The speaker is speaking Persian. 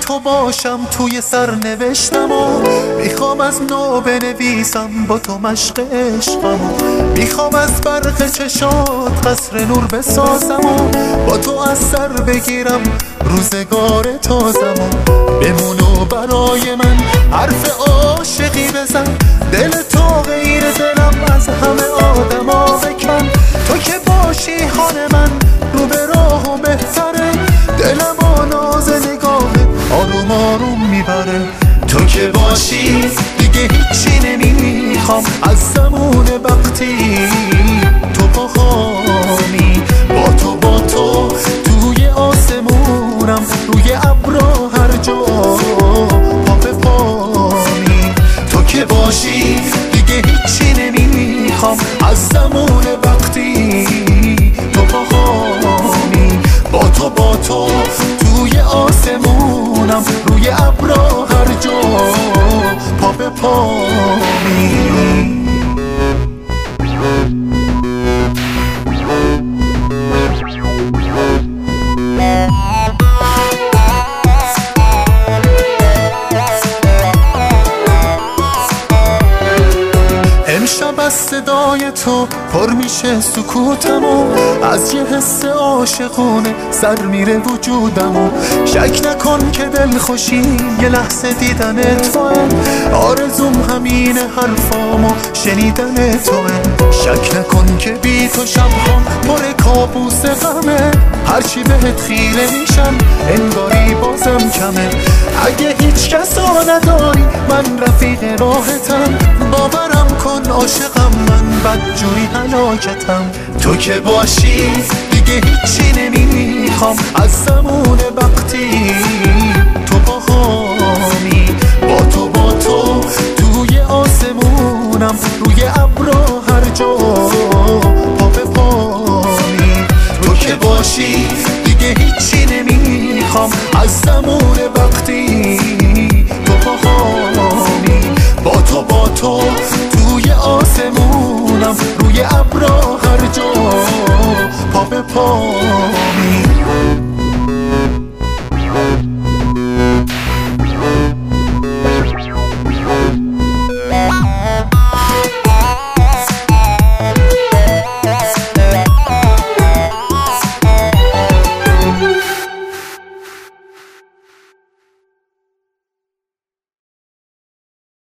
تو باشم توی سرنوشتم و میخوام از نو بنویسم با تو مشق عشقم. میخوام از برق چشات قصر نور بسازم و با تو از سر بگیرم روزگار تازم و بمونو برای من حرف عاشقی بزن. دل تو غیر دلم از همه آدما بکن. تو که باشی حال من رو به راه و بهتره. دلم و ناز نگاهت آروم آروم میبره. تو که باشی دیگه هیچی نمیخوام از زمون وقتی تو پاهامی. با تو توی آسمونم روی ابرا هر جا پا به پامی. تو که باشی دیگه هیچی نمیخوام از زمون وقتی تو پاهامی. با تو توی آسمونم روی ابرا هر جا پا به پامی. امشب از صدای تو پر میشه سکوتم و از یه حس عاشقونه سر میره وجودم و شک نکن که دل خوشی یه لحظه دیدن توه. آرزوم همینه حرفامو شنیدن توه. شک نکن که بی تو شبهام پر کابوس غمه. هرچی بهت خیره میشم انگاری بازم کمه. اگه هیچ کسا نداری من رفیق راحتم. باورم کن عاشقم من بدجوری هلاکتم. تو که باشی دیگه هیچی نمیخوام از زمون وقتی تو پاهامی. با تو توی آسمونم روی ابرا هر جا پا به پامی. تو که باشی دیگه هیچی نمیخوام از زمون وقتی تو پاهامی. با تو توی آسمونم روی ابرا هر جا پا به پامی.